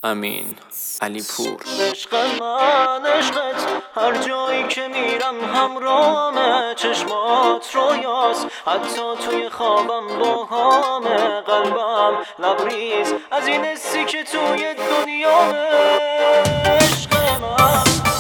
امین علی پور. عشق من عشقت هر جایی که میرم همراهمه، چشمات رویاست حتی توی خوابم باهامه، قلبم لبریز از این حسی که توی دنیامه. عشق من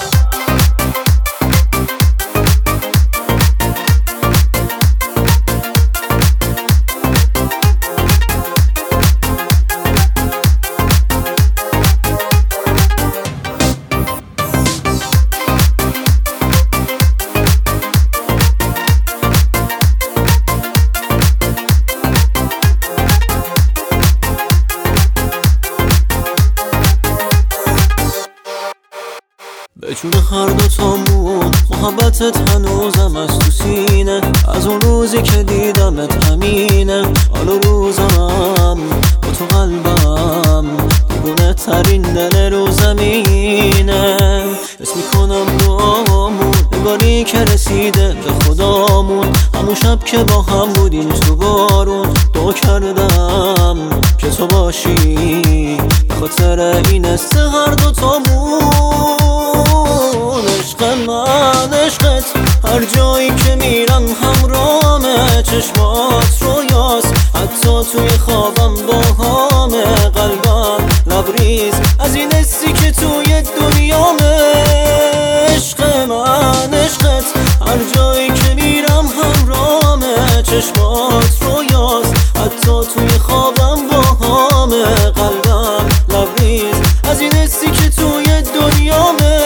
به جون هر دوتامون محبتت هنوزم از تو سینه، از اون روزی که دیدمت همینه. حالا روزم با تو قلبم دیوونه ترین دل رو زمینه. حس میکنم دعامون نگاری که رسیده به خدامون، همون شب که با هم بودیم تو بارون دعا کردم که تو باشی به خاطر این است هر دوتامون. عشق من عشقت هر جایی که میرم همراهمه، چشمات رویاست حتی توی خوابم باهامه، قلبم لبریز از این حسی که توی دنیامه. عشق من عشقت هر جایی که میرم همراهمه، چشمات رویاست حتی توی خوابم باهامه، قلبم لبریز از این حسی که توی دنیامه.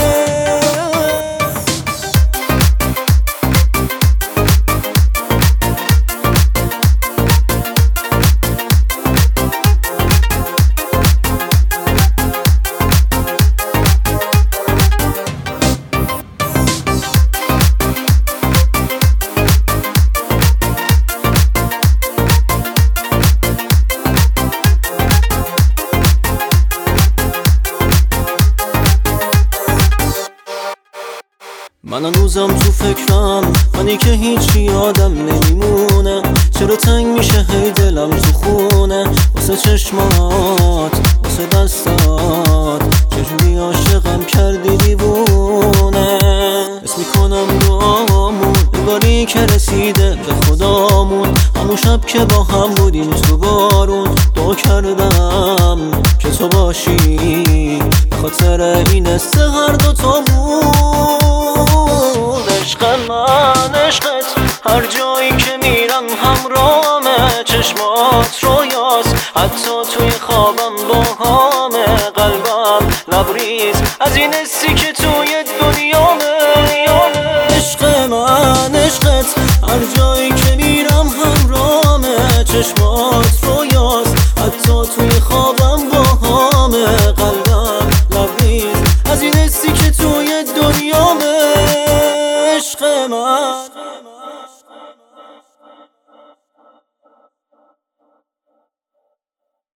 من هنوزم تو فکرم، منی که هیچی یادم نمیمونه، چرا تنگ میشه هی دلم تو خونه، واسه چشمات واسه دستات چجوری عاشقم کردی دیوونه. حس میکنم دعامون نگاری که رسیده به خدامون، همون شب که با هم بودیم تو بارون دعا کردم که تو باشی به خاطر این است هر دوتامون. عشق من عشقت هر جایی که میرم همراهمه، چشمات رویاست حتی توی خوابم باهامه، قلبم لبریز از این حسی که توی دنیامه. عشق من عشقت هر جایی که میرم همراهمه، چشمات رویاست حتی توی خوابم باهامه، قلبم لبریز از این حسی که توی دنیامه. عشق من